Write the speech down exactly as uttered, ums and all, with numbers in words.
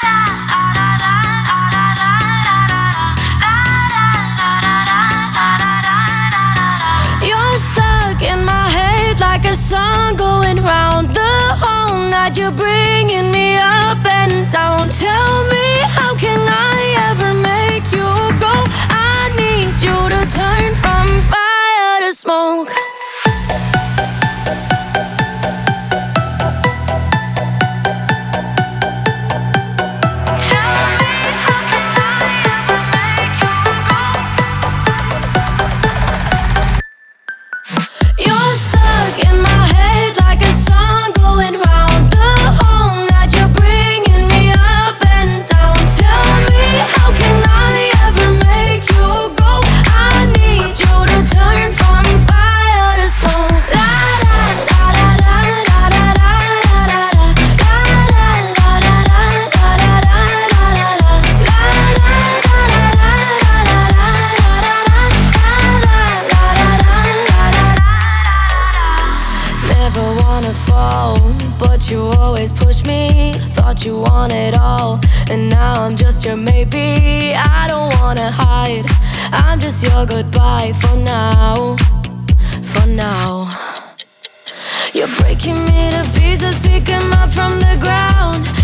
You're stuck in my head like a song going round the whole night. You're bringing me up and down. Tell me, how can I ever make you go? I need you to turn from fire to smoke. You're stuck in my head like a song going round the whole night. You're bringing me up and down. Tell me, how can I ever make you go? I need you to turn from fire to smoke. La da da da da da da da da da. La da da da da da da da da da. La da da da da da da da da da. Never wanna fall, but you always push me. Thought you wanted all, and now I'm just your maybe. I don't wanna hide, I'm just your goodbye for now, for now. You're breaking me to pieces, picking up from the ground.